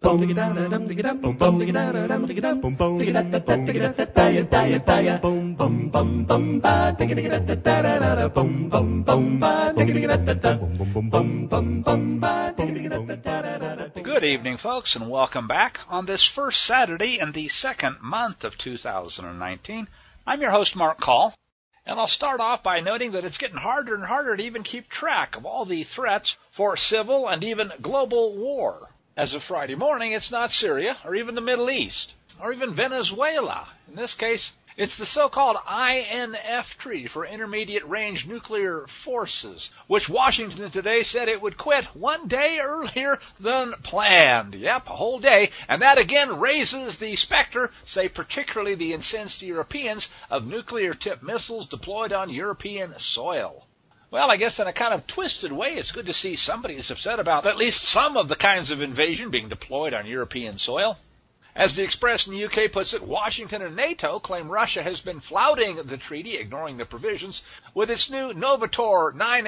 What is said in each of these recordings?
evening, folks, and welcome back on this first Saturday in the second month of 2019. I'm your host, Mark Call, and I'll start off by noting that it's getting harder and harder to even keep track of all the threats for civil and even global war. As of Friday morning, it's not Syria or even the Middle East or even Venezuela. In this case, it's the so-called INF Treaty for Intermediate Range Nuclear Forces, which Washington today said it would quit one day earlier than planned. Yep, a whole day. And that again raises the specter, say particularly the incensed Europeans, of nuclear-tipped missiles deployed on European soil. Well, I guess in a kind of twisted way, it's good to see somebody is upset about at least some of the kinds of invasion being deployed on European soil. As the Express in the UK puts it, Washington and NATO claim Russia has been flouting the treaty, ignoring the provisions, with its new Novator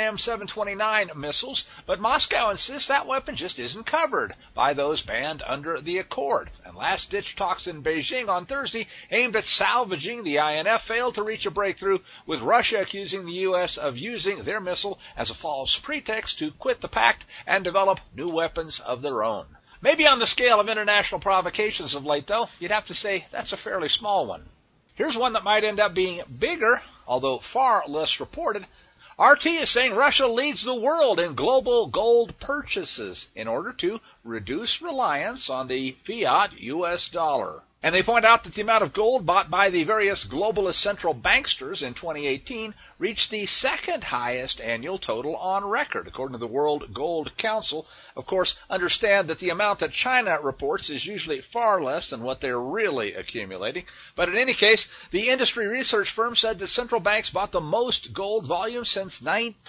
9M729 missiles, but Moscow insists that weapon just isn't covered by those banned under the accord. And last-ditch talks in Beijing on Thursday aimed at salvaging the INF failed to reach a breakthrough, with Russia accusing the U.S. of using their missile as a false pretext to quit the pact and develop new weapons of their own. Maybe on the scale of international provocations of late, though, you'd have to say that's a fairly small one. Here's one that might end up being bigger, although far less reported. RT is saying Russia leads the world in global gold purchases in order to reduce reliance on the fiat U.S. dollar. And they point out that the amount of gold bought by the various globalist central banksters in 2018 reached the second highest annual total on record, according to the World Gold Council. Of course, understand that the amount that China reports is usually far less than what they're really accumulating. But in any case, the industry research firm said that central banks bought the most gold volume since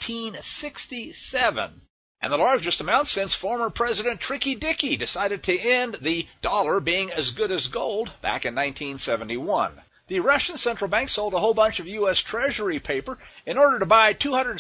1967. And the largest amount since former President Tricky Dicky decided to end the dollar being as good as gold back in 1971. The Russian central bank sold a whole bunch of U.S. Treasury paper in order to buy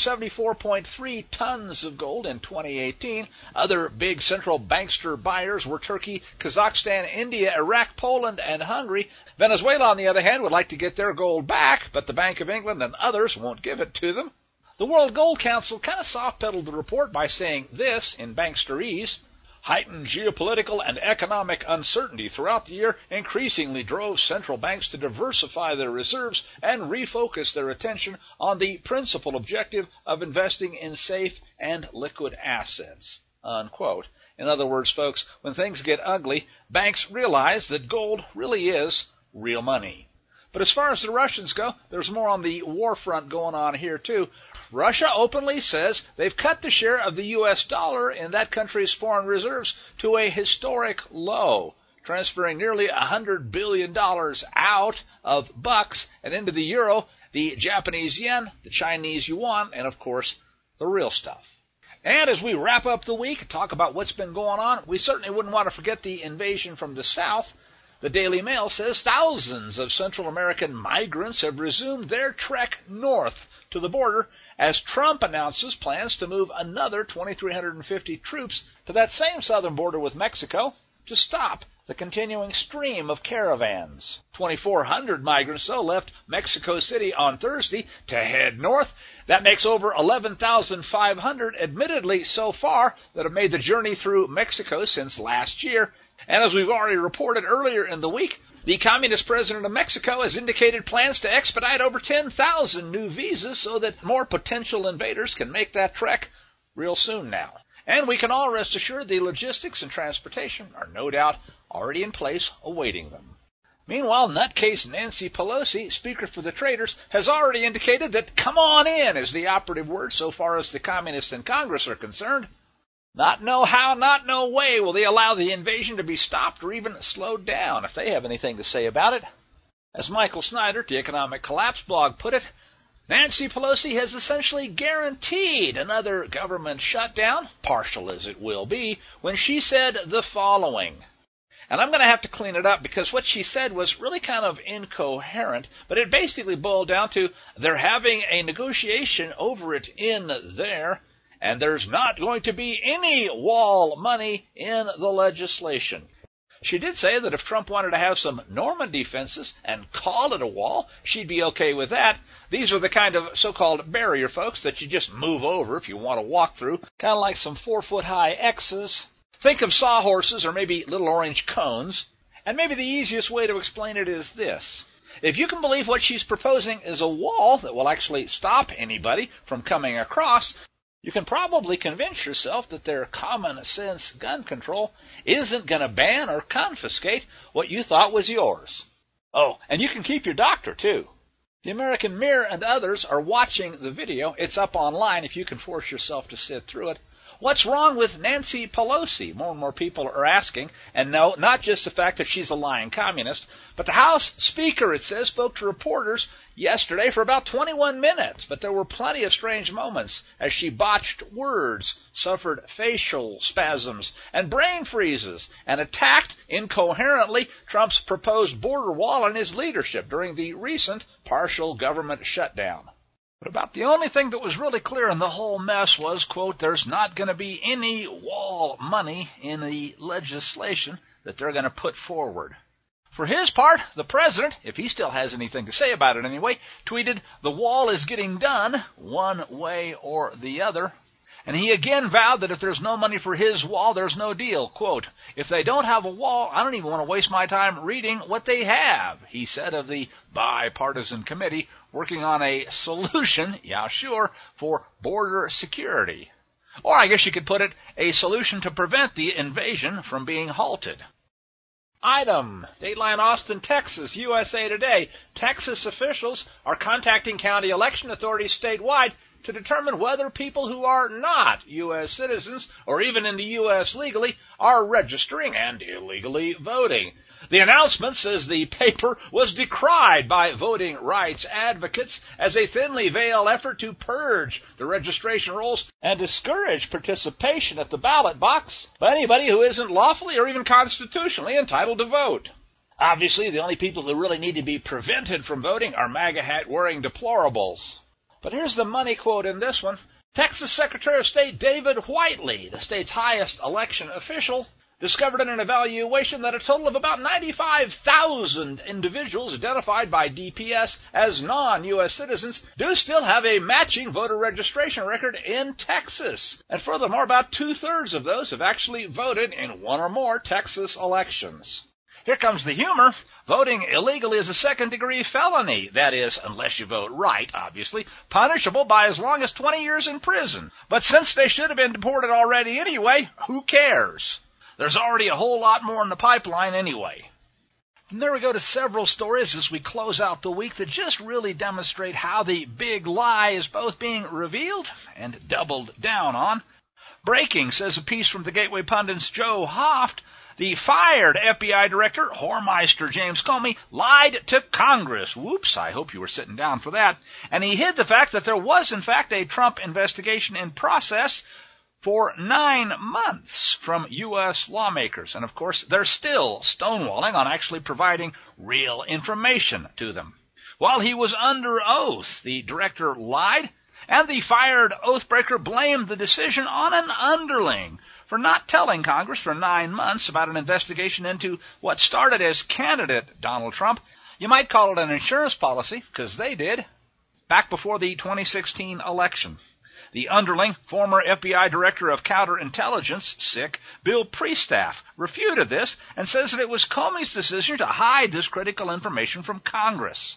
274.3 tons of gold in 2018. Other big central bankster buyers were Turkey, Kazakhstan, India, Iraq, Poland, and Hungary. Venezuela, on the other hand, would like to get their gold back, but the Bank of England and others won't give it to them. The World Gold Council kind of soft-pedaled the report by saying this in banksterese: heightened geopolitical and economic uncertainty throughout the year increasingly drove central banks to diversify their reserves and refocus their attention on the principal objective of investing in safe and liquid assets. Unquote. In other words, folks, when things get ugly, banks realize that gold really is real money. But as far as the Russians go, there's more on the war front going on here, too. Russia openly says they've cut the share of the U.S. dollar in that country's foreign reserves to a historic low, transferring nearly $100 billion out of bucks and into the euro, the Japanese yen, the Chinese yuan, and, of course, the real stuff. And as we wrap up the week and talk about what's been going on, we certainly wouldn't want to forget the invasion from the south. The Daily Mail says thousands of Central American migrants have resumed their trek north to the border as Trump announces plans to move another 2,350 troops to that same southern border with Mexico to stop the continuing stream of caravans. 2,400 migrants, though, left Mexico City on Thursday to head north. That makes over 11,500, admittedly so far, that have made the journey through Mexico since last year. And as we've already reported earlier in the week, the Communist President of Mexico has indicated plans to expedite over 10,000 new visas so that more potential invaders can make that trek real soon now. And we can all rest assured the logistics and transportation are no doubt already in place awaiting them. Meanwhile, nutcase Nancy Pelosi, Speaker for the Traitors, has already indicated that "come on in" is the operative word so far as the communists in Congress are concerned. Not know how, not no way will they allow the invasion to be stopped or even slowed down if they have anything to say about it. As Michael Snyder at the Economic Collapse blog put it, Nancy Pelosi has essentially guaranteed another government shutdown, partial as it will be, when she said the following. And I'm going to have to clean it up because what she said was really kind of incoherent, but it basically boiled down to they're having a negotiation over it in there. and there's not going to be any wall money in the legislation. She did say that if Trump wanted to have some Normandy fences and call it a wall, she'd be okay with that. These are the kind of so-called barrier, folks, that you just move over if you want to walk through, kind of like some 4-foot-high X's. Think of sawhorses or maybe little orange cones. And maybe the easiest way to explain it is this. If you can believe what she's proposing is a wall that will actually stop anybody from coming across, you can probably convince yourself that their common-sense gun control isn't going to ban or confiscate what you thought was yours. Oh, and you can keep your doctor, too. The American Mirror and others are watching the video. It's up online if you can force yourself to sit through it. What's wrong with Nancy Pelosi? More and more people are asking. And no, not just the fact that she's a lying communist, but the House Speaker, it says, spoke to reporters yesterday for about 21 minutes. But there were plenty of strange moments as she botched words, suffered facial spasms and brain freezes, and attacked incoherently Trump's proposed border wall and his leadership during the recent partial government shutdown. But about the only thing that was really clear in the whole mess was, quote, there's not going to be any wall money in the legislation that they're going to put forward. For his part, the president, if he still has anything to say about it anyway, tweeted, the wall is getting done one way or the other. And he again vowed that if there's no money for his wall, there's no deal. Quote, if they don't have a wall, I don't even want to waste my time reading what they have, he said of the bipartisan committee working on a solution, yeah sure, for border security. Or I guess you could put it, a solution to prevent the invasion from being halted. Item, Dateline Austin, Texas, USA Today. Texas officials are contacting county election authorities statewide to determine whether people who are not U.S. citizens, or even in the U.S. legally, are registering and illegally voting. The announcement, says the paper, was decried by voting rights advocates as a thinly veiled effort to purge the registration rolls and discourage participation at the ballot box by anybody who isn't lawfully or even constitutionally entitled to vote. Obviously, the only people who really need to be prevented from voting are MAGA hat-wearing deplorables. But here's the money quote in this one. Texas Secretary of State David Whiteley, the state's highest election official, discovered in an evaluation that a total of about 95,000 individuals identified by DPS as non-U.S. citizens do still have a matching voter registration record in Texas. And furthermore, about 2/3 of those have actually voted in one or more Texas elections. Here comes the humor. Voting illegally is a second-degree felony. That is, unless you vote right, obviously, punishable by as long as 20 years in prison. But since they should have been deported already anyway, who cares? There's already a whole lot more in the pipeline anyway. And there we go to several stories as we close out the week that just really demonstrate how the big lie is both being revealed and doubled down on. Breaking, says a piece from the Gateway Pundit's Joe Hoft. The fired FBI director, whoremeister James Comey, lied to Congress. Whoops, I hope you were sitting down for that. And he hid the fact that there was, in fact, a Trump investigation in process for 9 months from U.S. lawmakers. And, of course, they're still stonewalling on actually providing real information to them. While he was under oath, the director lied, and the fired oathbreaker blamed the decision on an underling for not telling Congress for 9 months about an investigation into what started as candidate Donald Trump. You might call it an insurance policy, because they did, back before the 2016 election. The underling, former FBI Director of Counterintelligence, Bill Priestap, refuted this and says that it was Comey's decision to hide this critical information from Congress.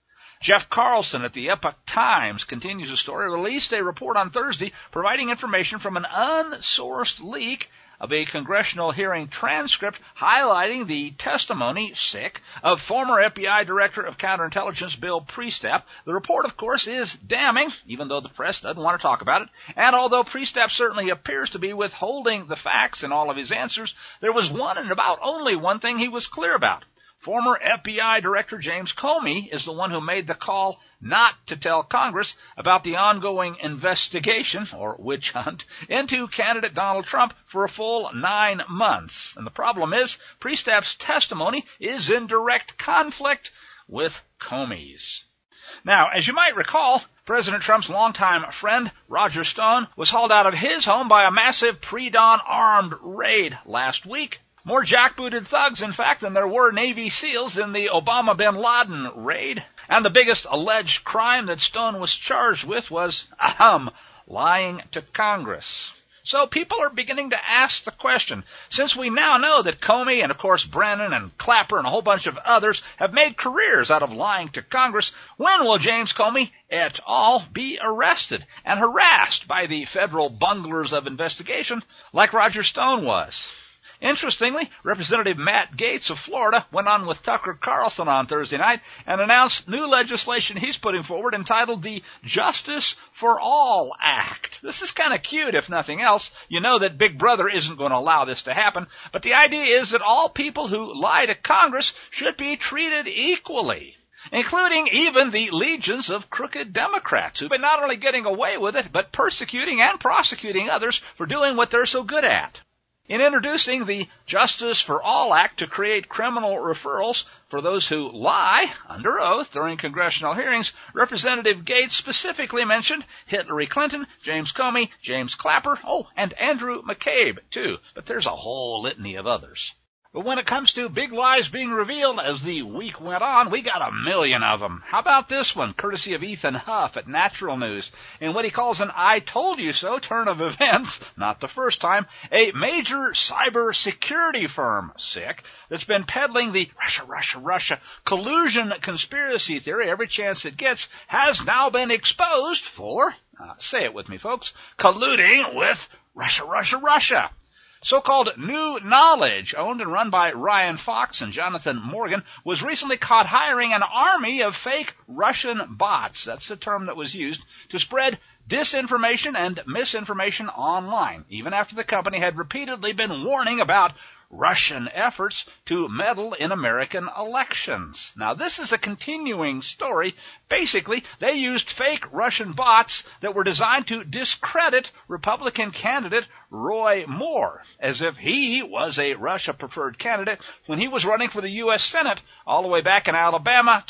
Jeff Carlson at the Epoch Times continues the story, released a report on Thursday providing information from an unsourced leak of a congressional hearing transcript highlighting the testimony, of former FBI Director of Counterintelligence Bill Priestap. The report, of course, is damning, even though the press doesn't want to talk about it. And although Priestap certainly appears to be withholding the facts in all of his answers, there was one and about only one thing he was clear about. Former FBI Director James Comey is the one who made the call not to tell Congress about the ongoing investigation, or witch hunt, into candidate Donald Trump for a full 9 months. And the problem is, Priestap's testimony is in direct conflict with Comey's. Now, as you might recall, President Trump's longtime friend, Roger Stone, was hauled out of his home by a massive pre-dawn armed raid last week. More jackbooted thugs, in fact, than there were Navy SEALs in the Obama bin Laden raid. And the biggest alleged crime that Stone was charged with was, lying to Congress. So people are beginning to ask the question, since we now know that Comey and, of course, Brennan and Clapper and a whole bunch of others have made careers out of lying to Congress, when will James Comey et al. Be arrested and harassed by the federal bunglers of investigation like Roger Stone was? Interestingly, Representative Matt Gaetz of Florida went on with Tucker Carlson on Thursday night and announced new legislation he's putting forward entitled the Justice for All Act. This is kind of cute, if nothing else. You know that Big Brother isn't going to allow this to happen, but the idea is that all people who lie to Congress should be treated equally, including even the legions of crooked Democrats who've been not only getting away with it, but persecuting and prosecuting others for doing what they're so good at. In introducing the Justice for All Act to create criminal referrals for those who lie under oath during congressional hearings, Representative Gaetz specifically mentioned Hillary Clinton, James Comey, James Clapper, and Andrew McCabe, too. But there's a whole litany of others. But when it comes to big lies being revealed as the week went on, we got a million of them. How about this one, courtesy of Ethan Huff at Natural News? In what he calls an I told you so turn of events, not the first time, a major cyber security firm, that's been peddling the Russia collusion conspiracy theory every chance it gets, has now been exposed for, say it with me folks, colluding with Russia. So-called New Knowledge, owned and run by Ryan Fox and Jonathan Morgan, was recently caught hiring an army of fake Russian bots, that's the term that was used, to spread disinformation and misinformation online, even after the company had repeatedly been warning about Russian efforts to meddle in American elections. Now, this is a continuing story. Basically, they used fake Russian bots that were designed to discredit Republican candidate Roy Moore, as if he was a Russia-preferred candidate when he was running for the U.S. Senate all the way back in Alabama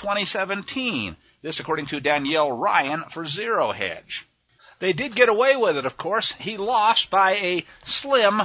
2017. This according to Danielle Ryan for Zero Hedge. They did get away with it, of course. He lost by a slim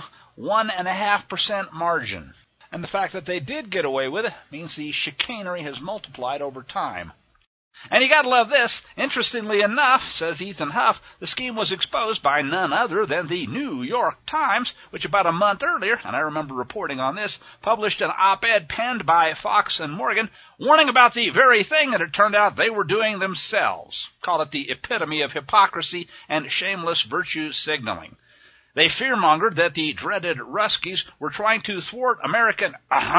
1.5% margin. And the fact that they did get away with it means the chicanery has multiplied over time. And you gotta love this. Interestingly enough, says Ethan Huff, the scheme was exposed by none other than the New York Times, which about a month earlier, and I remember reporting on this, published an op-ed penned by Fox and Morgan, warning about the very thing that it turned out they were doing themselves. Call it the epitome of hypocrisy and shameless virtue signaling. They fearmongered that the dreaded Ruskies were trying to thwart American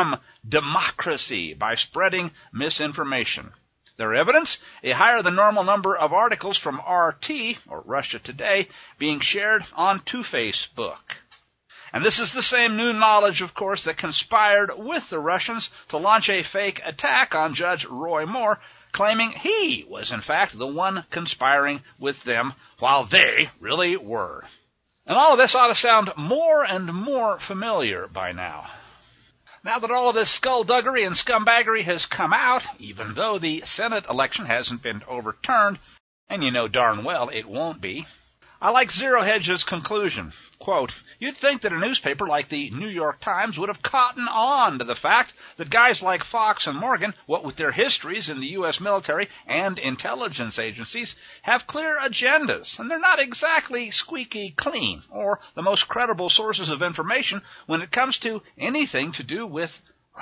democracy by spreading misinformation. Their evidence? A higher-than-normal number of articles from RT, or Russia Today, being shared onto Facebook. And this is the same New Knowledge, of course, that conspired with the Russians to launch a fake attack on Judge Roy Moore, claiming he was, in fact, the one conspiring with them, while they really were. And all of this ought to sound more and more familiar by now. Now that all of this skullduggery and scumbaggery has come out, even though the Senate election hasn't been overturned, and you know darn well it won't be, I like Zero Hedge's conclusion. Quote, you'd think that a newspaper like the New York Times would have cottoned on to the fact that guys like Fox and Morgan, what with their histories in the U.S. military and intelligence agencies, have clear agendas, and they're not exactly squeaky clean or the most credible sources of information when it comes to anything to do with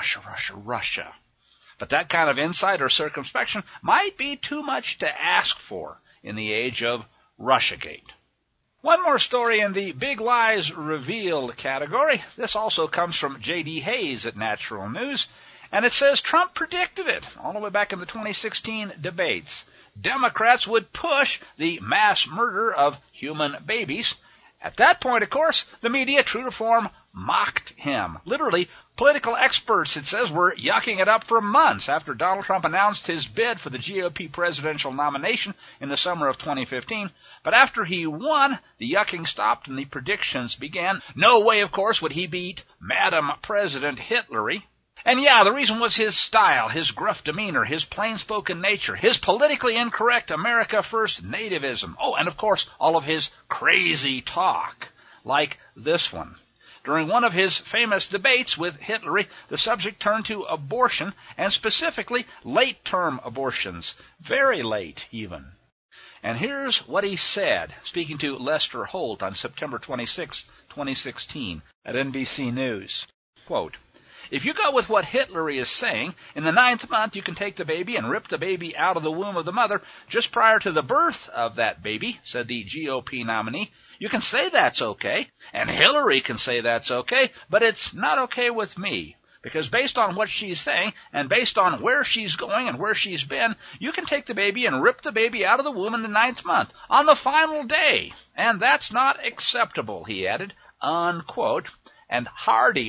Russia. But that kind of insight or circumspection might be too much to ask for in the age of Russiagate. One more story in the Big Lies Revealed category. This also comes from J.D. Hayes at Natural News, and it says Trump predicted it all the way back in the 2016 debates. Democrats would push the mass murder of human babies. At that point, of course, the media, true to form, mocked him. Literally, political experts, it says, were yucking it up for months after Donald Trump announced his bid for the GOP presidential nomination in the summer of 2015. But after he won, the yucking stopped and the predictions began. No way, of course, would he beat Madam President Hillary. And yeah, the reason was his style, his gruff demeanor, his plain-spoken nature, his politically incorrect America First nativism. Oh, and of course, all of his crazy talk, like this one. During one of his famous debates with Hitler, the subject turned to abortion, and specifically late-term abortions. Very late, even. And here's what he said, speaking to Lester Holt on September 26, 2016, at NBC News. Quote, "If you go with what Hitler is saying, in the 9th month you can take the baby and rip the baby out of the womb of the mother just prior to the birth of that baby," said the GOP nominee. "You can say that's okay, and Hillary can say that's okay, but it's not okay with me. Because based on what she's saying, and based on where she's going and where she's been, you can take the baby and rip the baby out of the womb in the 9th month, on the final day. And that's not acceptable," he added, unquote. And hardy,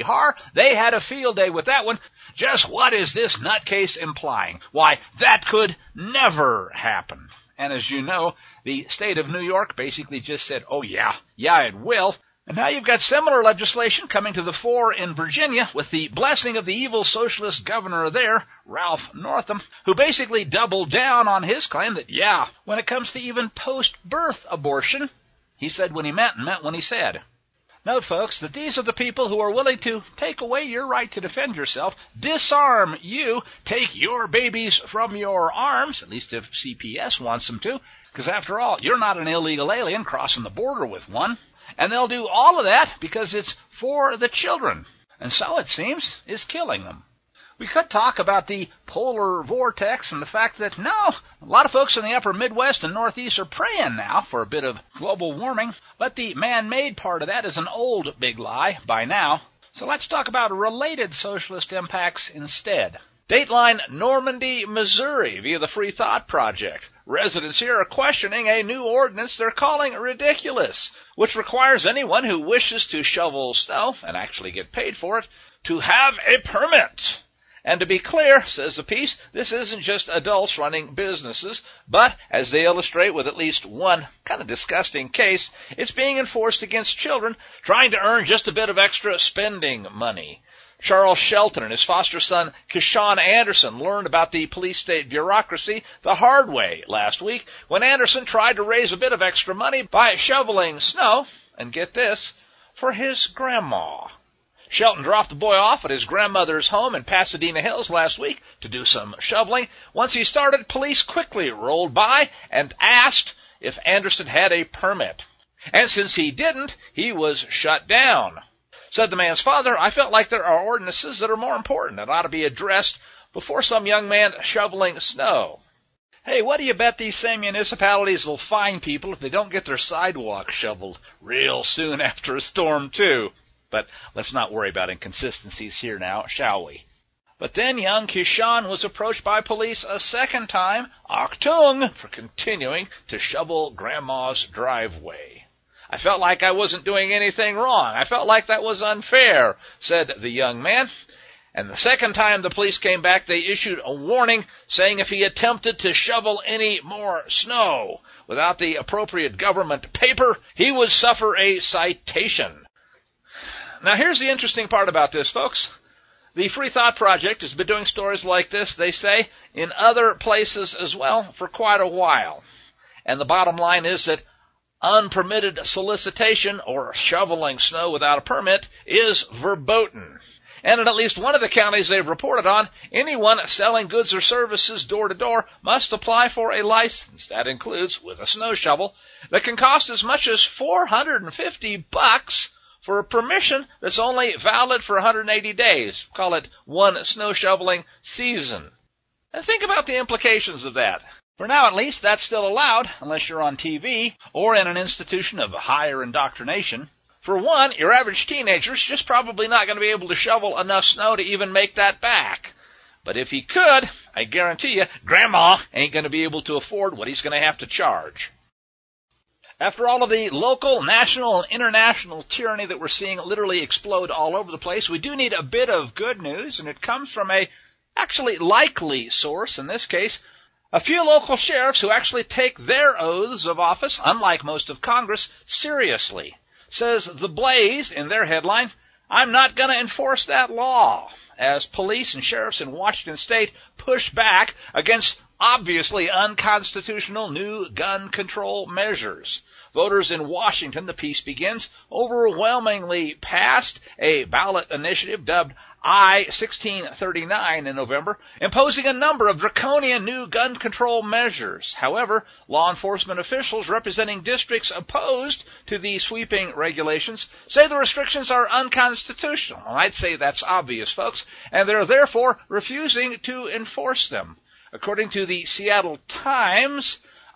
they had a field day with that one. Just what is this nutcase implying? Why, that could never happen. And as you know, the state of New York basically just said, oh yeah, it will. And now you've got similar legislation coming to the fore in Virginia with the blessing of the evil socialist governor there, Ralph Northam, who basically doubled down on his claim that, yeah, when it comes to even post-birth abortion, he said when he meant and meant when he said. Note, folks, that these are the people who are willing to take away your right to defend yourself, disarm you, take your babies from your arms, at least if CPS wants them to, because after all, you're not an illegal alien crossing the border with one. And they'll do all of that because it's for the children, and so, it seems, is killing them. We could talk about the polar vortex and the fact that, no, a lot of folks in the upper Midwest and Northeast are praying now for a bit of global warming, but the man-made part of that is an old big lie by now. So let's talk about related socialist impacts instead. Dateline Normandy, Missouri, via the Free Thought Project. Residents here are questioning a new ordinance they're calling ridiculous, which requires anyone who wishes to shovel snow, and actually get paid for it, to have a permit. And to be clear, says the piece, this isn't just adults running businesses, but, as they illustrate with at least one kind of disgusting case, it's being enforced against children trying to earn just a bit of extra spending money. Charles Shelton and his foster son, Keyshawn Anderson, learned about the police state bureaucracy the hard way last week when Anderson tried to raise a bit of extra money by shoveling snow, and get this, for his grandma. Shelton dropped the boy off at his grandmother's home in Pasadena Hills last week to do some shoveling. Once he started, police quickly rolled by and asked if Anderson had a permit. And since he didn't, he was shut down. Said the man's father, "I felt like there are ordinances that are more important that ought to be addressed before some young man shoveling snow." Hey, what do you bet these same municipalities will fine people if they don't get their sidewalks shoveled real soon after a storm, too? But let's not worry about inconsistencies here now, shall we? But then young Keyshawn was approached by police a second time, Achtung, for continuing to shovel Grandma's driveway. "I felt like I wasn't doing anything wrong. I felt like that was unfair," said the young man. And the second time the police came back, they issued a warning saying if he attempted to shovel any more snow without the appropriate government paper, he would suffer a citation. Now here's the interesting part about this, folks. The Free Thought Project has been doing stories like this, they say, in other places as well for quite a while. And the bottom line is that unpermitted solicitation, or shoveling snow without a permit, is verboten. And in at least one of the counties they've reported on, anyone selling goods or services door to door must apply for a license. That includes with a snow shovel that can cost as much as $450 for a permission that's only valid for 180 days. Call it one snow shoveling season. And think about the implications of that. For now, at least, that's still allowed, unless you're on TV or in an institution of higher indoctrination. For one, your average teenager's just probably not going to be able to shovel enough snow to even make that back. But if he could, I guarantee you, Grandma ain't going to be able to afford what he's going to have to charge. After all of the local, national, and international tyranny that we're seeing literally explode all over the place, we do need a bit of good news, and it comes from a actually likely source, in this case, a few local sheriffs who actually take their oaths of office, unlike most of Congress, seriously. Says The Blaze in their headline, I'm not going to enforce that law, as police and sheriffs in Washington state push back against obviously unconstitutional new gun control measures. Voters in Washington, the piece begins, overwhelmingly passed a ballot initiative dubbed I-1639 in November, imposing a number of draconian new gun control measures. However, law enforcement officials representing districts opposed to these sweeping regulations say the restrictions are unconstitutional. Well, I'd say that's obvious, folks, and they're therefore refusing to enforce them. According to the Seattle Times,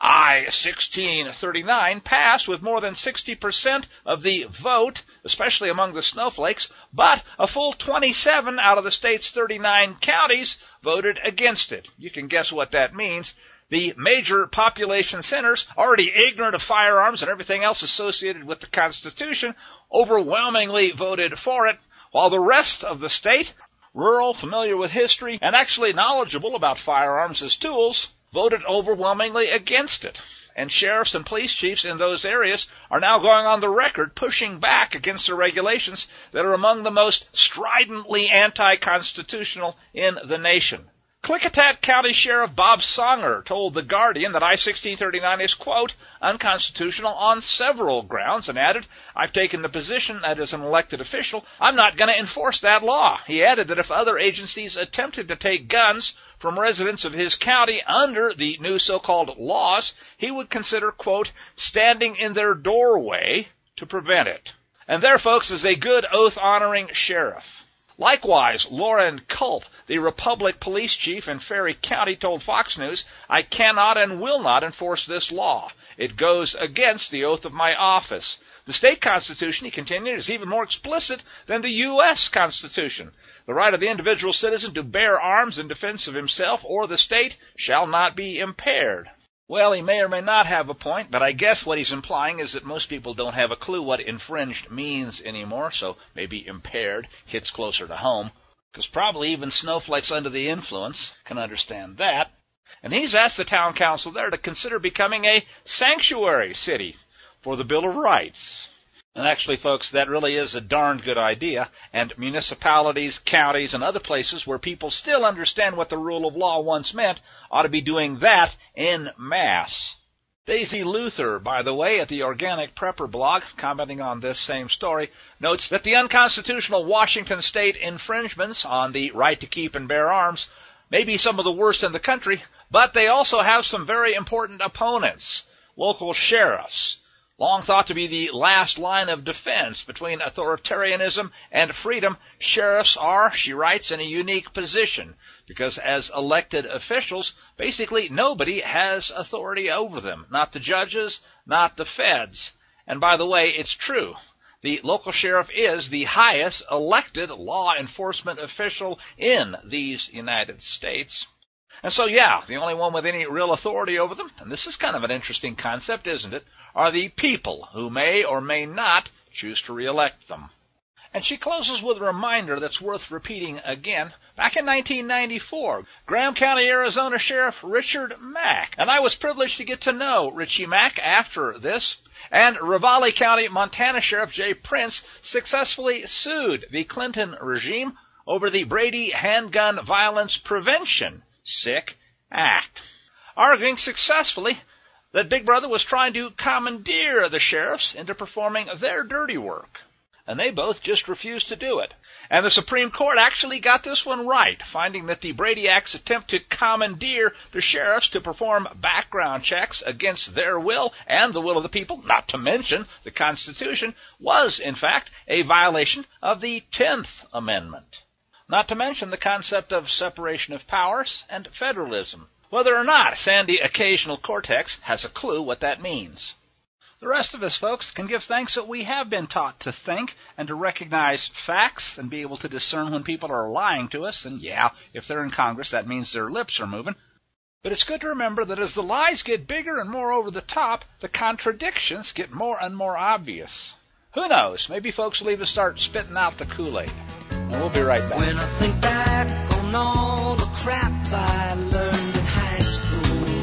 I-1639 passed with more than 60% of the vote, especially among the snowflakes, but a full 27 out of the state's 39 counties voted against it. You can guess what that means. The major population centers, already ignorant of firearms and everything else associated with the Constitution, overwhelmingly voted for it, while the rest of the state, rural, familiar with history, and actually knowledgeable about firearms as tools, voted overwhelmingly against it. And sheriffs and police chiefs in those areas are now going on the record pushing back against the regulations that are among the most stridently anti-constitutional in the nation. Klickitat County Sheriff Bob Songer told The Guardian that I-1639 is, quote, unconstitutional on several grounds, and added, I've taken the position that as an elected official, I'm not going to enforce that law. He added that if other agencies attempted to take guns from residents of his county under the new so-called laws, he would consider, quote, standing in their doorway to prevent it. And there, folks, is a good oath-honoring sheriff. Likewise, Lauren Culp, the Republic police chief in Ferry County, told Fox News, I cannot and will not enforce this law. It goes against the oath of my office. The state constitution, he continued, is even more explicit than the U.S. Constitution. The right of the individual citizen to bear arms in defense of himself or the state shall not be impaired. Well, he may or may not have a point, but I guess what he's implying is that most people don't have a clue what infringed means anymore, so maybe impaired hits closer to home, because probably even snowflakes under the influence can understand that. And he's asked the town council there to consider becoming a sanctuary city for the Bill of Rights. And actually, folks, that really is a darned good idea, and municipalities, counties, and other places where people still understand what the rule of law once meant ought to be doing that en masse. Daisy Luther, by the way, at the Organic Prepper blog, commenting on this same story, notes that the unconstitutional Washington state infringements on the right to keep and bear arms may be some of the worst in the country, but they also have some very important opponents, local sheriffs. Long thought to be the last line of defense between authoritarianism and freedom, sheriffs are, she writes, in a unique position, because as elected officials, basically nobody has authority over them. Not the judges, not the feds. And by the way, it's true. The local sheriff is the highest elected law enforcement official in these United States. And so, yeah, the only one with any real authority over them, and this is kind of an interesting concept, isn't it, are the people who may or may not choose to re-elect them. And she closes with a reminder that's worth repeating again. Back in 1994, Graham County, Arizona Sheriff Richard Mack, and I was privileged to get to know Richie Mack after this, and Ravalli County, Montana Sheriff Jay Prince successfully sued the Clinton regime over the Brady Handgun Violence Prevention Sick Act, arguing successfully that Big Brother was trying to commandeer the sheriffs into performing their dirty work. And they both just refused to do it. And the Supreme Court actually got this one right, finding that the Brady Act's attempt to commandeer the sheriffs to perform background checks against their will and the will of the people, not to mention the Constitution, was, in fact, a violation of the 10th Amendment. Not to mention the concept of separation of powers and federalism, whether or not Sandy Occasional Cortex has a clue what that means. The rest of us, folks, can give thanks that we have been taught to think and to recognize facts and be able to discern when people are lying to us. And yeah, if they're in Congress, that means their lips are moving. But it's good to remember that as the lies get bigger and more over the top, the contradictions get more and more obvious. Who knows? Maybe folks will even start spitting out the Kool-Aid. And we'll be right back. When I think back on all the crap I learned in high school,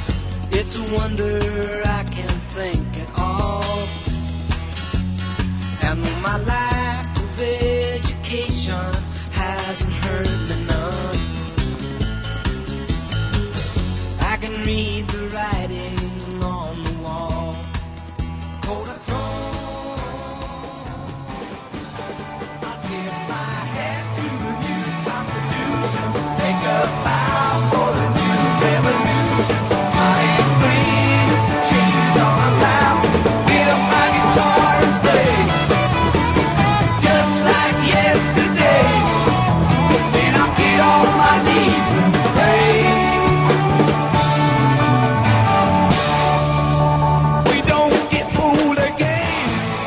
it's a wonder I can think at all. And my lack of education hasn't hurt me none. I can read the writing on the wall. Kodachrome. If I had to use Constitution, make a vow for the new revolution. I am free, change all around. Get up my guitar and play, just like yesterday. Then I'll get on my knees and pray. We don't get fooled again.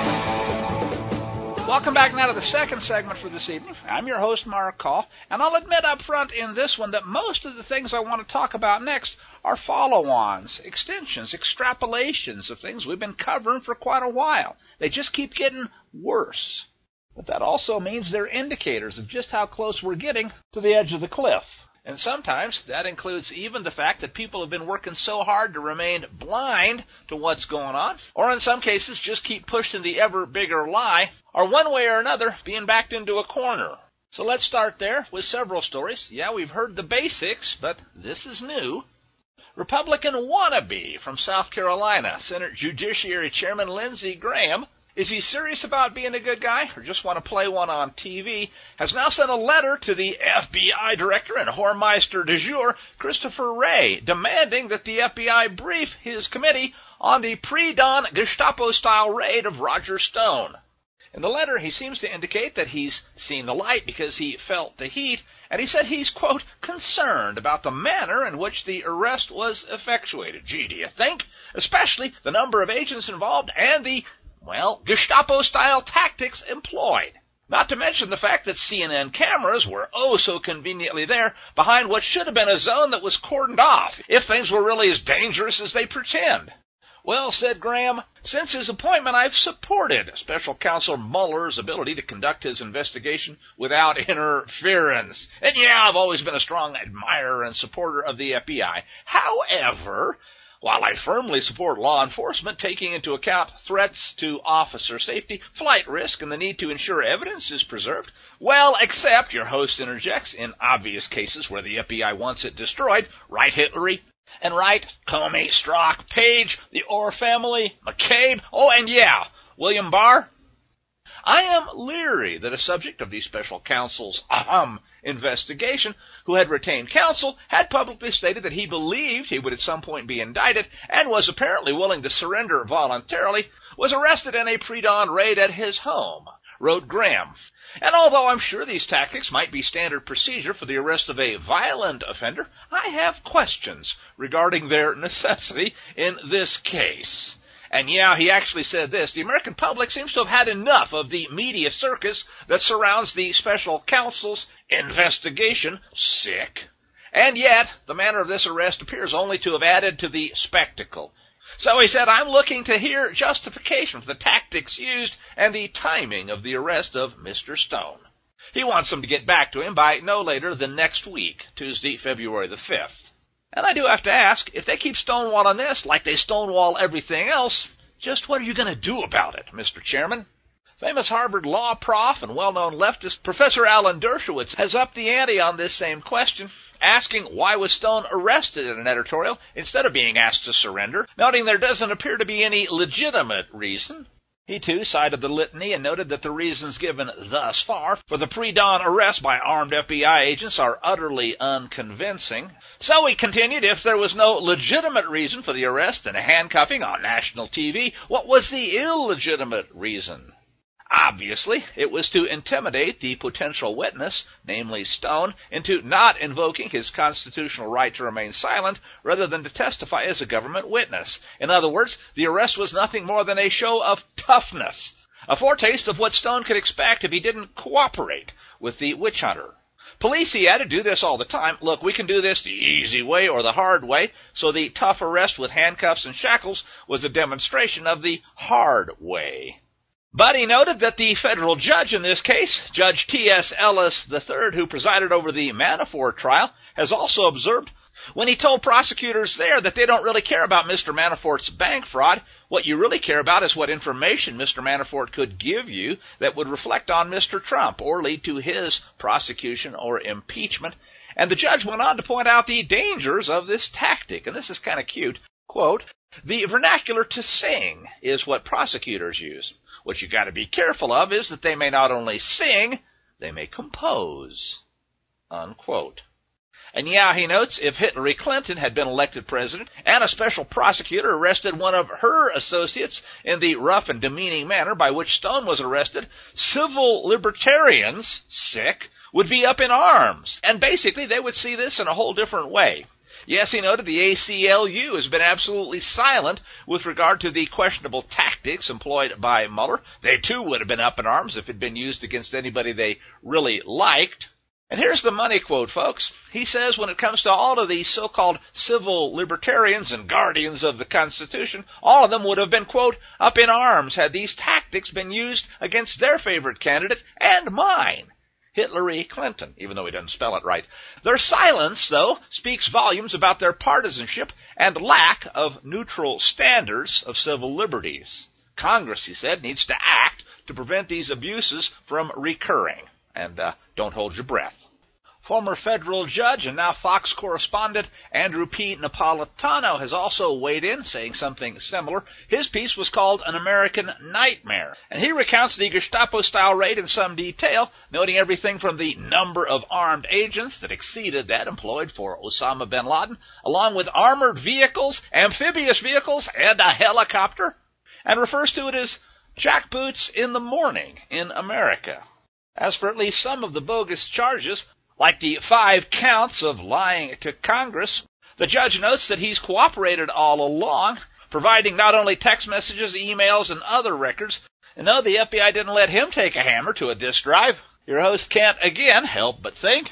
Welcome back now to the second segment for this evening. I'm your host, Mark Call, and I'll admit up front in this one that most of the things I want to talk about next are follow-ons, extensions, extrapolations of things we've been covering for quite a while. They just keep getting worse. But that also means they're indicators of just how close we're getting to the edge of the cliff. And sometimes that includes even the fact that people have been working so hard to remain blind to what's going on, or in some cases just keep pushing the ever bigger lie, or one way or another being backed into a corner. So let's start there with several stories. Yeah, we've heard the basics, but this is new. Republican wannabe from South Carolina, Senate Judiciary Chairman Lindsey Graham, is he serious about being a good guy or just want to play one on TV, has now sent a letter to the FBI director and whoremeister du jour, Christopher Wray, demanding that the FBI brief his committee on the pre-dawn Gestapo-style raid of Roger Stone. In the letter, he seems to indicate that he's seen the light because he felt the heat, and he said he's, quote, concerned about the manner in which the arrest was effectuated. Gee, do you think? Especially the number of agents involved and the, well, Gestapo-style tactics employed. Not to mention the fact that CNN cameras were oh so conveniently there behind what should have been a zone that was cordoned off, if things were really as dangerous as they pretend. Well, said Graham, since his appointment I've supported Special Counsel Mueller's ability to conduct his investigation without interference. And yeah, I've always been a strong admirer and supporter of the FBI. However, while I firmly support law enforcement taking into account threats to officer safety, flight risk, and the need to ensure evidence is preserved, well, except, your host interjects, in obvious cases where the FBI wants it destroyed, right, Hillary? And right, Comey, Strzok, Page, the Orr family, McCabe, oh, and yeah, William Barr. I am leery that a subject of the special counsel's investigation, who had retained counsel, had publicly stated that he believed he would at some point be indicted and was apparently willing to surrender voluntarily, was arrested in a pre-dawn raid at his home, wrote Graham. And although I'm sure these tactics might be standard procedure for the arrest of a violent offender, I have questions regarding their necessity in this case. And yeah, he actually said this, the American public seems to have had enough of the media circus that surrounds the special counsel's investigation. Sick. And yet, the manner of this arrest appears only to have added to the spectacle. So he said, I'm looking to hear justification for the tactics used and the timing of the arrest of Mr. Stone. He wants them to get back to him by no later than next week, Tuesday, February the 5th. And I do have to ask, if they keep stonewalling this like they stonewall everything else, just what are you going to do about it, Mr. Chairman? Famous Harvard law prof and well-known leftist Professor Alan Dershowitz has upped the ante on this same question, asking why was Stone arrested in an editorial instead of being asked to surrender, noting there doesn't appear to be any legitimate reason. He, too, cited the litany and noted that the reasons given thus far for the pre-dawn arrest by armed FBI agents are utterly unconvincing. So he continued, if there was no legitimate reason for the arrest and a handcuffing on national TV, what was the illegitimate reason? Obviously, it was to intimidate the potential witness, namely Stone, into not invoking his constitutional right to remain silent rather than to testify as a government witness. In other words, the arrest was nothing more than a show of toughness, a foretaste of what Stone could expect if he didn't cooperate with the witch hunter. Police, he added, do this all the time. Look, we can do this the easy way or the hard way, so the tough arrest with handcuffs and shackles was a demonstration of the hard way. But he noted that the federal judge in this case, Judge T.S. Ellis III, who presided over the Manafort trial, has also observed when he told prosecutors there that they don't really care about Mr. Manafort's bank fraud, What you really care about is what information Mr. Manafort could give you that would reflect on Mr. Trump or lead to his prosecution or impeachment. And the judge went on to point out the dangers of this tactic, and this is kind of cute. Quote, "The vernacular to sing is what prosecutors use. What you got to be careful of is that they may not only sing, they may compose." Unquote. And yeah, he notes, if Hillary Clinton had been elected president and a special prosecutor arrested one of her associates in the rough and demeaning manner by which Stone was arrested, civil libertarians, would be up in arms. And basically they would see this in a whole different way. Yes, he noted the ACLU has been absolutely silent with regard to the questionable tactics employed by Mueller. They too would have been up in arms if it had been used against anybody they really liked. And here's the money quote, folks. He says when it comes to all of these so-called civil libertarians and guardians of the Constitution, all of them would have been, quote, up in arms had these tactics been used against their favorite candidate and mine, Hillary Clinton, even though he doesn't spell it right. Their silence, though, speaks volumes about their partisanship and lack of neutral standards of civil liberties. Congress, he said, needs to act to prevent these abuses from recurring. And don't hold your breath. Former federal judge and now Fox correspondent Andrew P. Napolitano has also weighed in, saying something similar. His piece was called An American Nightmare, and he recounts the Gestapo-style raid in some detail, noting everything from the number of armed agents that exceeded that employed for Osama bin Laden, along with armored vehicles, amphibious vehicles, and a helicopter, and refers to it as jackboots in the morning in America. As for at least some of the bogus charges, like the 5 counts of lying to Congress, the judge notes that he's cooperated all along, providing not only text messages, emails, and other records. And no, the FBI didn't let him take a hammer to a disk drive. Your host can't, again, help but think.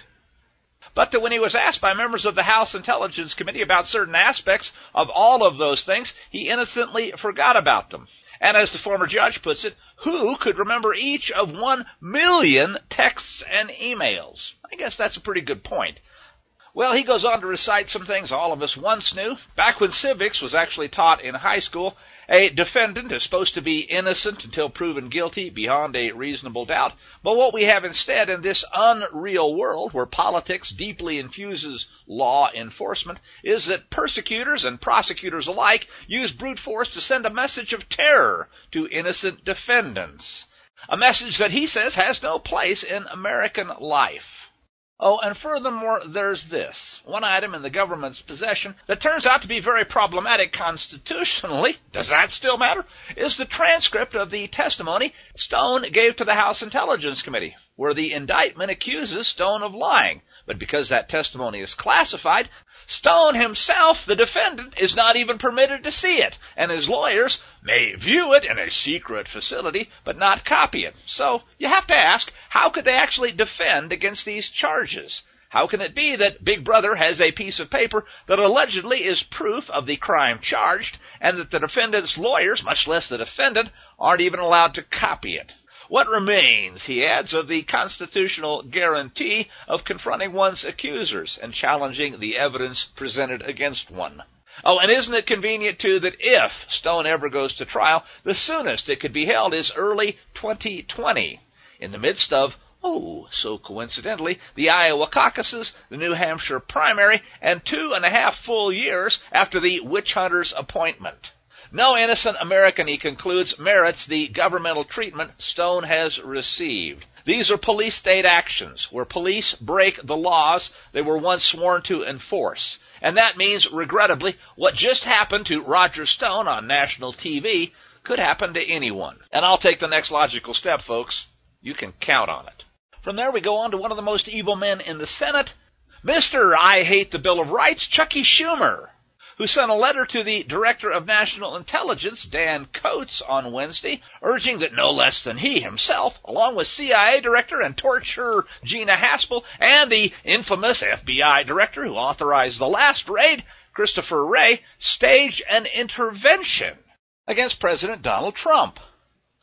But that when he was asked by members of the House Intelligence Committee about certain aspects of all of those things, he innocently forgot about them. And as the former judge puts it, who could remember each of 1 million texts and emails? I guess that's a pretty good point. Well, he goes on to recite some things all of us once knew. Back when civics was actually taught in high school, a defendant is supposed to be innocent until proven guilty beyond a reasonable doubt. But what we have instead in this unreal world where politics deeply infuses law enforcement is that persecutors and prosecutors alike use brute force to send a message of terror to innocent defendants. A message that he says has no place in American life. Oh, and furthermore, there's this. One item in the government's possession that turns out to be very problematic constitutionally, does that still matter, is the transcript of the testimony Stone gave to the House Intelligence Committee, where the indictment accuses Stone of lying. But because that testimony is classified, Stone himself, the defendant, is not even permitted to see it, and his lawyers may view it in a secret facility, but not copy it. So you have to ask, how could they actually defend against these charges? How can it be that Big Brother has a piece of paper that allegedly is proof of the crime charged, and that the defendant's lawyers, much less the defendant, aren't even allowed to copy it? What remains, he adds, of the constitutional guarantee of confronting one's accusers and challenging the evidence presented against one? Oh, and isn't it convenient, too, that if Stone ever goes to trial, the soonest it could be held is early 2020, in the midst of, oh, so coincidentally, the Iowa caucuses, the New Hampshire primary, and 2.5 full years after the witch hunter's appointment. No innocent American, he concludes, merits the governmental treatment Stone has received. These are police state actions, where police break the laws they were once sworn to enforce. And that means, regrettably, what just happened to Roger Stone on national TV could happen to anyone. And I'll take the next logical step, folks. You can count on it. From there we go on to one of the most evil men in the Senate, Mr. I Hate the Bill of Rights, Chucky Schumer, who sent a letter to the Director of National Intelligence, Dan Coats, on Wednesday, urging that no less than he himself, along with CIA Director and torturer Gina Haspel, and the infamous FBI Director who authorized the last raid, Christopher Wray, stage an intervention against President Donald Trump.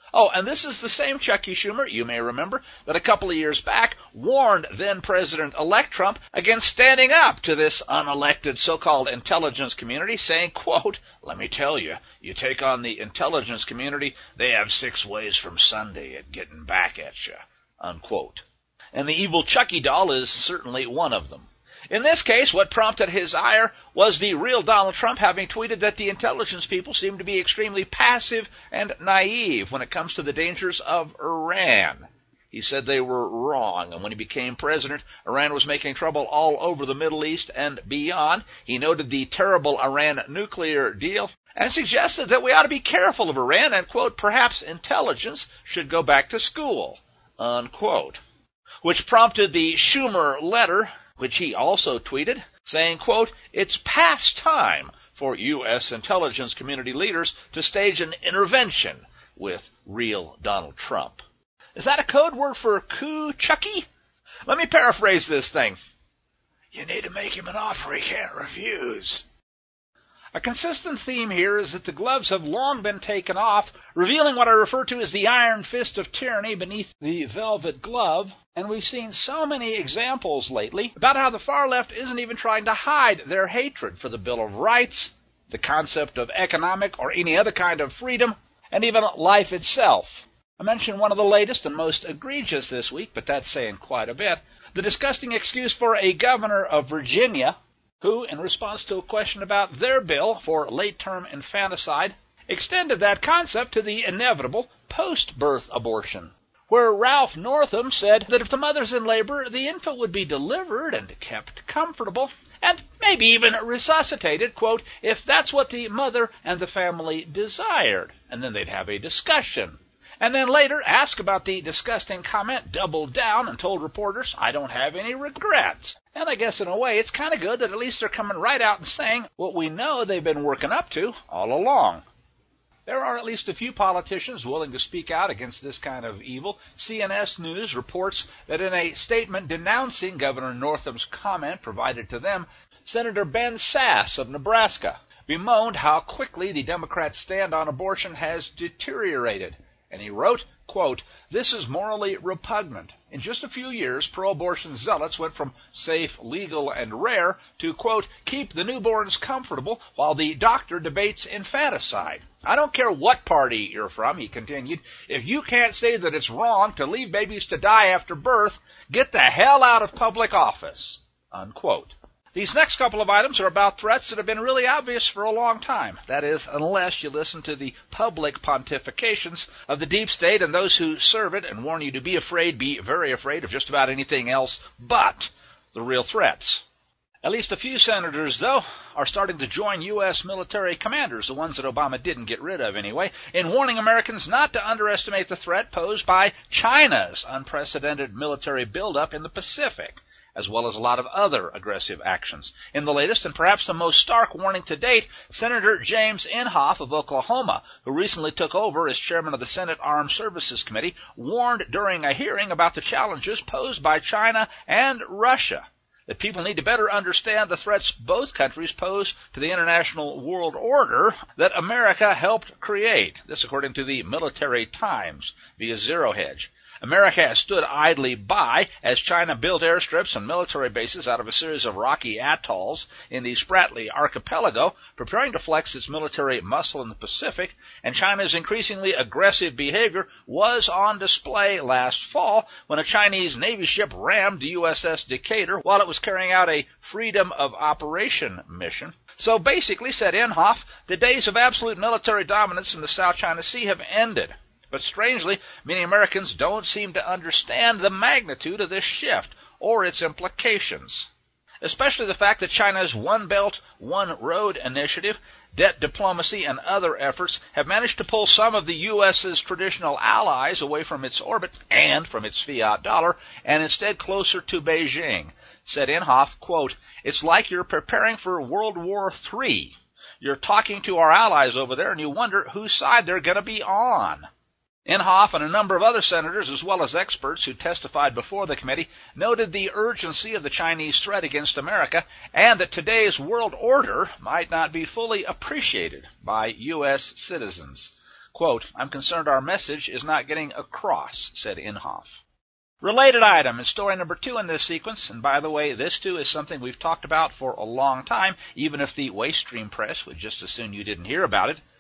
Oh, and this is the same Chucky Schumer, you may remember, that a couple of years back warned then-President-elect Trump against standing up to this unelected so-called intelligence community, saying, quote, "Let me tell you, you take on the intelligence community, they have 6 ways from Sunday at getting back at you," unquote. And the evil Chucky doll is certainly one of them. In this case, what prompted his ire was the real Donald Trump having tweeted that the intelligence people seem to be extremely passive and naive when it comes to the dangers of Iran. He said they were wrong, and when he became president, Iran was making trouble all over the Middle East and beyond. He noted the terrible Iran nuclear deal and suggested that we ought to be careful of Iran and, quote, "perhaps intelligence should go back to school," unquote, which prompted the Schumer letter, which he also tweeted, saying, quote, "It's past time for U.S. intelligence community leaders to stage an intervention with real Donald Trump." Is that a code word for coup, Chucky? Let me paraphrase this thing. You need to make him an offer he can't refuse. A consistent theme here is that the gloves have long been taken off, revealing what I refer to as the iron fist of tyranny beneath the velvet glove, and we've seen so many examples lately about how the far left isn't even trying to hide their hatred for the Bill of Rights, the concept of economic or any other kind of freedom, and even life itself. I mentioned one of the latest and most egregious this week, but that's saying quite a bit, the disgusting excuse for a governor of Virginia who, in response to a question about their bill for late-term infanticide, extended that concept to the inevitable post-birth abortion, where Ralph Northam said that if the mother's in labor, the infant would be delivered and kept comfortable, and maybe even resuscitated, quote, if that's what the mother and the family desired, and then they'd have a discussion. And then later asked about the disgusting comment, doubled down, and told reporters, "I don't have any regrets." And I guess in a way it's kind of good that at least they're coming right out and saying what we know they've been working up to all along. There are at least a few politicians willing to speak out against this kind of evil. CNS News reports that in a statement denouncing Governor Northam's comment provided to them, Senator Ben Sasse of Nebraska bemoaned how quickly the Democrats' stand on abortion has deteriorated. And he wrote, quote, "This is morally repugnant. In just a few years, pro-abortion zealots went from safe, legal, and rare to, quote, keep the newborns comfortable while the doctor debates infanticide. I don't care what party you're from," he continued, "if you can't say that it's wrong to leave babies to die after birth, get the hell out of public office," unquote. These next couple of items are about threats that have been really obvious for a long time. That is, unless you listen to the public pontifications of the deep state and those who serve it and warn you to be afraid, be very afraid of just about anything else but the real threats. At least a few senators, though, are starting to join U.S. military commanders, the ones that Obama didn't get rid of anyway, in warning Americans not to underestimate the threat posed by China's unprecedented military buildup in the Pacific, as well as a lot of other aggressive actions. In the latest, and perhaps the most stark warning to date, Senator James Inhofe of Oklahoma, who recently took over as chairman of the Senate Armed Services Committee, warned during a hearing about the challenges posed by China and Russia, that people need to better understand the threats both countries pose to the international world order that America helped create. This according to the Military Times via Zero Hedge. America has stood idly by as China built airstrips and military bases out of a series of rocky atolls in the Spratly Archipelago, preparing to flex its military muscle in the Pacific, and China's increasingly aggressive behavior was on display last fall when a Chinese Navy ship rammed the USS Decatur while it was carrying out a freedom of operation mission. So basically, said Inhofe, the days of absolute military dominance in the South China Sea have ended. But strangely, many Americans don't seem to understand the magnitude of this shift or its implications, especially the fact that China's One Belt, One Road initiative, debt diplomacy, and other efforts have managed to pull some of the U.S.'s traditional allies away from its orbit and from its fiat dollar and instead closer to Beijing. Said Inhofe, quote, "It's like you're preparing for World War III. You're talking to our allies over there and you wonder whose side they're going to be on." Inhofe and a number of other senators, as well as experts who testified before the committee, noted the urgency of the Chinese threat against America and that today's world order might not be fully appreciated by U.S. citizens. Quote, "I'm concerned our message is not getting across," said Inhofe. Related item is story number 2 in this sequence, and by the way, this too is something we've talked about for a long time, even if the waste stream press would just as soon you didn't hear about it.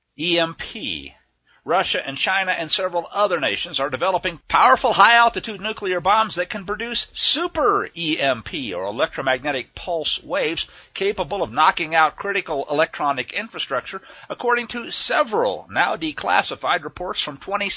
EMP. Russia and China and several other nations are developing powerful high-altitude nuclear bombs that can produce super EMP, or electromagnetic pulse waves, capable of knocking out critical electronic infrastructure, according to several now declassified reports from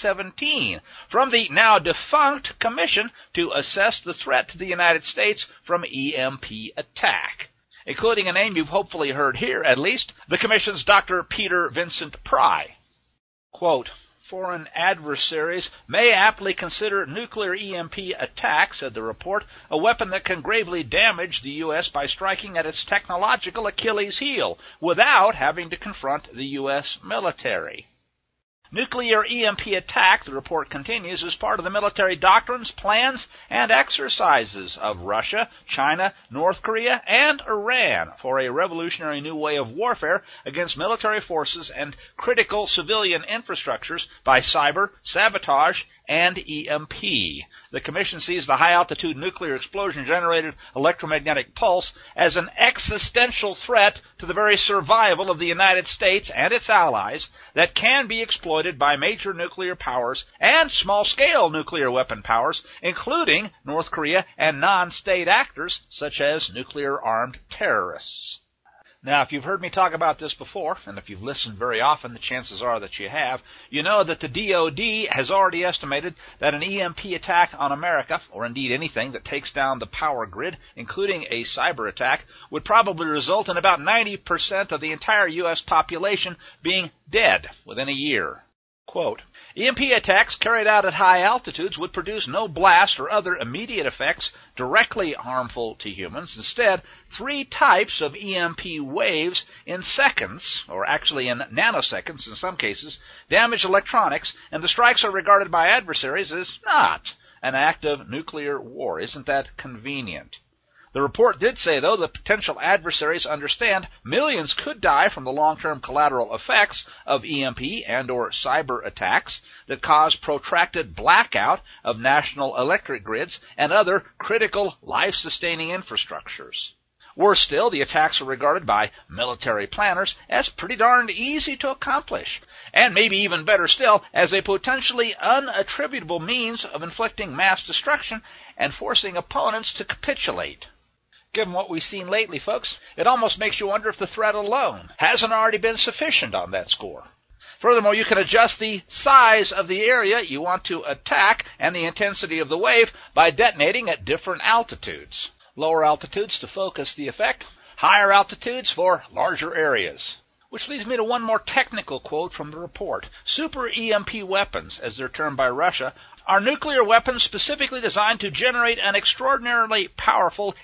2017 from the now defunct Commission to Assess the Threat to the United States from EMP Attack, including a name you've hopefully heard here, at least, the Commission's Dr. Peter Vincent Pry. Quote, "Foreign adversaries may aptly consider nuclear EMP attack," said the report, "a weapon that can gravely damage the U.S. by striking at its technological Achilles heel without having to confront the U.S. military. Nuclear EMP attack," the report continues, "is part of the military doctrines, plans, and exercises of Russia, China, North Korea, and Iran for a revolutionary new way of warfare against military forces and critical civilian infrastructures by cyber, sabotage, and EMP. The Commission sees the high-altitude nuclear explosion-generated electromagnetic pulse as an existential threat to the very survival of the United States and its allies that can be exploited by major nuclear powers and small-scale nuclear weapon powers, including North Korea and non-state actors such as nuclear-armed terrorists." Now, if you've heard me talk about this before, and if you've listened very often, the chances are that you have, you know that the DoD has already estimated that an EMP attack on America, or indeed anything that takes down the power grid, including a cyber attack, would probably result in about 90% of the entire U.S. population being dead within a year. Quote, "EMP attacks carried out at high altitudes would produce no blast or other immediate effects directly harmful to humans. Instead, 3 types of EMP waves in seconds, or actually in nanoseconds in some cases, damage electronics, and the strikes are regarded by adversaries as not an act of nuclear war. Isn't that convenient?" The report did say, though, that potential adversaries understand millions could die from the long-term collateral effects of EMP and or cyber attacks that cause protracted blackout of national electric grids and other critical life-sustaining infrastructures. Worse still, the attacks are regarded by military planners as pretty darned easy to accomplish, and maybe even better still, as a potentially unattributable means of inflicting mass destruction and forcing opponents to capitulate. Given what we've seen lately, folks, it almost makes you wonder if the threat alone hasn't already been sufficient on that score. Furthermore, you can adjust the size of the area you want to attack and the intensity of the wave by detonating at different altitudes. Lower altitudes to focus the effect, higher altitudes for larger areas. Which leads me to one more technical quote from the report. "Super EMP weapons, as they're termed by Russia, are nuclear weapons specifically designed to generate an extraordinarily powerful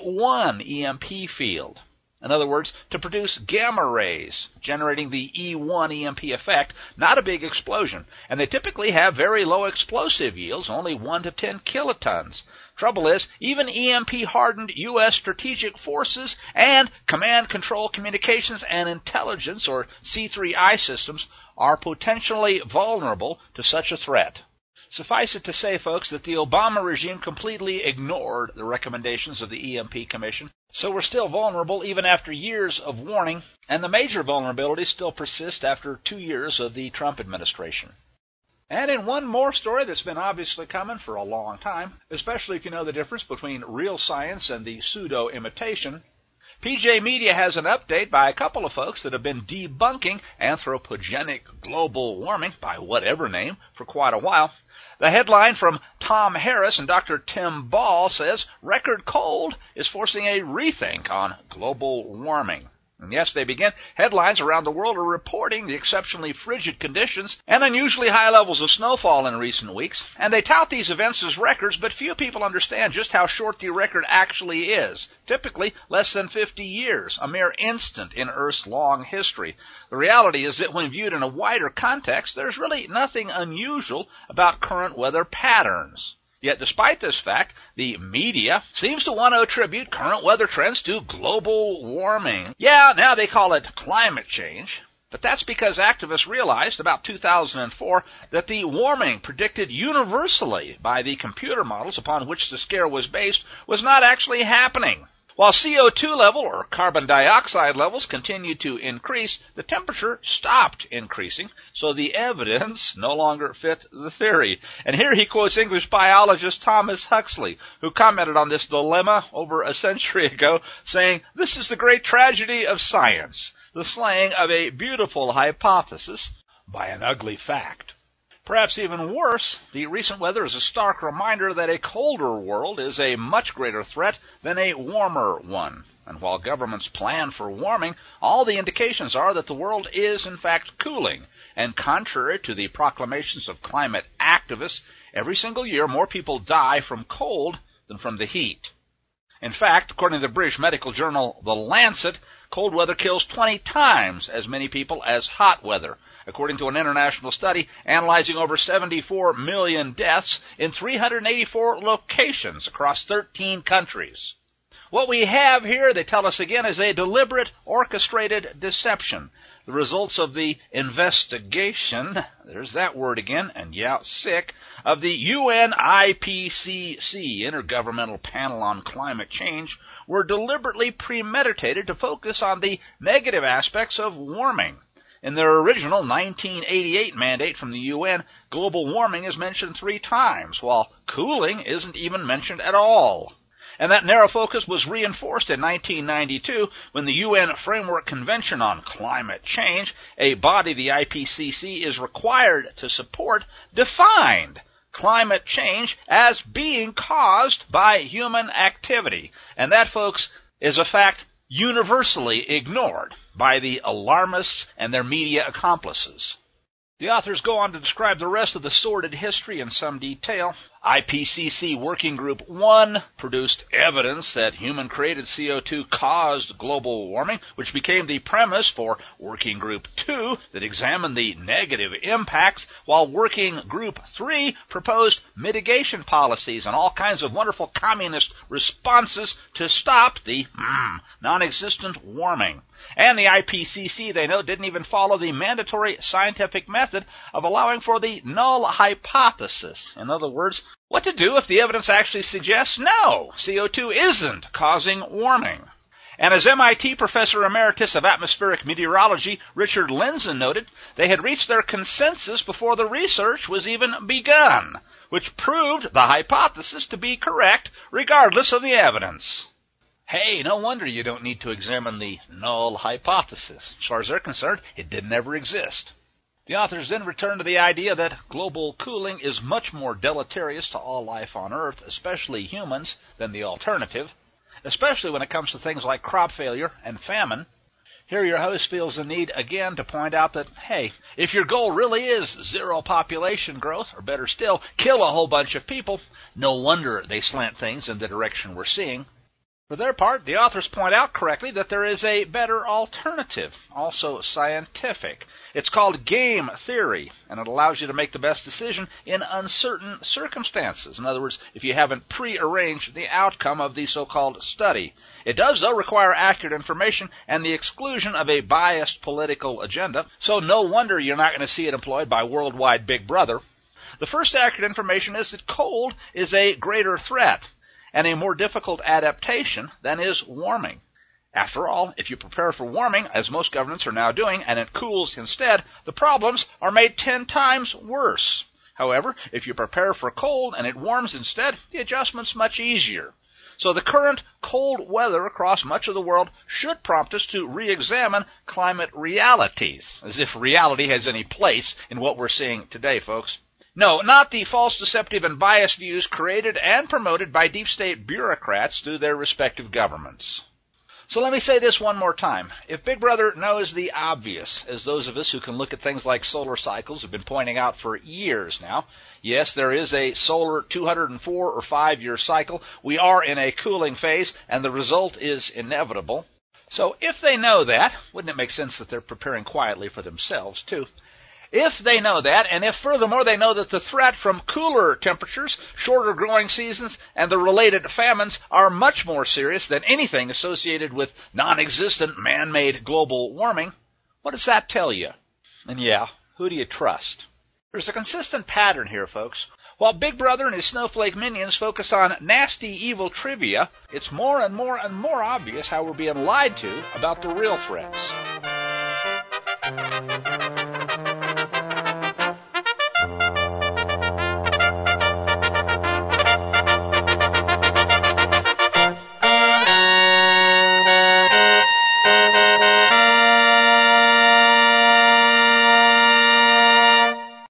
E1 EMP field. In other words, to produce gamma rays, generating the E1 EMP effect, not a big explosion. And they typically have very low explosive yields, only 1 to 10 kilotons. Trouble is, even EMP-hardened U.S. strategic forces and command, control, communications, and intelligence, or C3I systems, are potentially vulnerable to such a threat." Suffice it to say, folks, that the Obama regime completely ignored the recommendations of the EMP Commission, so we're still vulnerable even after years of warning, and the major vulnerabilities still persist after 2 years of the Trump administration. And in one more story that's been obviously coming for a long time, especially if you know the difference between real science and the pseudo-imitation, PJ Media has an update by a couple of folks that have been debunking anthropogenic global warming, by whatever name, for quite a while. The headline from Tom Harris and Dr. Tim Ball says, "Record cold is forcing a rethink on global warming." And yes, they begin. Headlines around the world are reporting the exceptionally frigid conditions and unusually high levels of snowfall in recent weeks, and they tout these events as records, but few people understand just how short the record actually is. Typically, less than 50 years, a mere instant in Earth's long history. The reality is that when viewed in a wider context, there's really nothing unusual about current weather patterns. Yet despite this fact, the media seems to want to attribute current weather trends to global warming. Yeah, now they call it climate change. But that's because activists realized about 2004 that the warming predicted universally by the computer models upon which the scare was based was not actually happening. While CO2 level, or carbon dioxide levels, continued to increase, the temperature stopped increasing, so the evidence no longer fit the theory. And here he quotes English biologist Thomas Huxley, who commented on this dilemma over a century ago, saying, "This is the great tragedy of science, the slaying of a beautiful hypothesis by an ugly fact." Perhaps even worse, the recent weather is a stark reminder that a colder world is a much greater threat than a warmer one. And while governments plan for warming, all the indications are that the world is in fact cooling. And contrary to the proclamations of climate activists, every single year more people die from cold than from the heat. In fact, according to the British medical journal The Lancet, cold weather kills 20 times as many people as hot weather, according to an international study analyzing over 74 million deaths in 384 locations across 13 countries. What we have here, they tell us again, is a deliberate, orchestrated deception. The results of the investigation, there's that word again, and yeah, sick, of the UN IPCC, Intergovernmental Panel on Climate Change, were deliberately premeditated to focus on the negative aspects of warming. In their original 1988 mandate from the UN, global warming is mentioned 3 times, while cooling isn't even mentioned at all. And that narrow focus was reinforced in 1992 when the UN Framework Convention on Climate Change, a body the IPCC is required to support, defined climate change as being caused by human activity. And that, folks, is a fact universally ignored by the alarmists and their media accomplices. The authors go on to describe the rest of the sordid history in some detail. IPCC Working Group 1 produced evidence that human-created CO2 caused global warming, which became the premise for Working Group 2 that examined the negative impacts, while Working Group 3 proposed mitigation policies and all kinds of wonderful communist responses to stop the non-existent warming. And the IPCC, they know, didn't even follow the mandatory scientific method of allowing for the null hypothesis. In other words, what to do if the evidence actually suggests, no, CO2 isn't causing warming. And as MIT Professor Emeritus of Atmospheric Meteorology Richard Lindzen noted, they had reached their consensus before the research was even begun, which proved the hypothesis to be correct regardless of the evidence. Hey, no wonder you don't need to examine the null hypothesis. As far as they're concerned, it didn't ever exist. The authors then return to the idea that global cooling is much more deleterious to all life on Earth, especially humans, than the alternative, especially when it comes to things like crop failure and famine. Here your host feels the need again to point out that, hey, if your goal really is zero population growth, or better still, kill a whole bunch of people, no wonder they slant things in the direction we're seeing. For their part, the authors point out correctly that there is a better alternative, also scientific. It's called game theory, and it allows you to make the best decision in uncertain circumstances. In other words, if you haven't prearranged the outcome of the so-called study. It does, though, require accurate information and the exclusion of a biased political agenda, so no wonder you're not going to see it employed by worldwide Big Brother. The first accurate information is that cold is a greater threat and a more difficult adaptation than is warming. After all, if you prepare for warming, as most governments are now doing, and it cools instead, the problems are made 10 times worse. However, if you prepare for cold and it warms instead, the adjustment's much easier. So the current cold weather across much of the world should prompt us to re-examine climate realities, as if reality has any place in what we're seeing today, folks. No, not the false, deceptive, and biased views created and promoted by deep state bureaucrats through their respective governments. So let me say this one more time. If Big Brother knows the obvious, as those of us who can look at things like solar cycles have been pointing out for years now, yes, there is a solar 204 or 5-year cycle. We are in a cooling phase, and the result is inevitable. So if they know that, wouldn't it make sense that they're preparing quietly for themselves, too? If they know that, and if furthermore they know that the threat from cooler temperatures, shorter growing seasons, and the related famines are much more serious than anything associated with non-existent man-made global warming, What does that tell you? And yeah, who do you trust? There's a consistent pattern here, folks. While Big Brother and his snowflake minions focus on nasty, evil trivia, it's more and more and more obvious how we're being lied to about the real threats.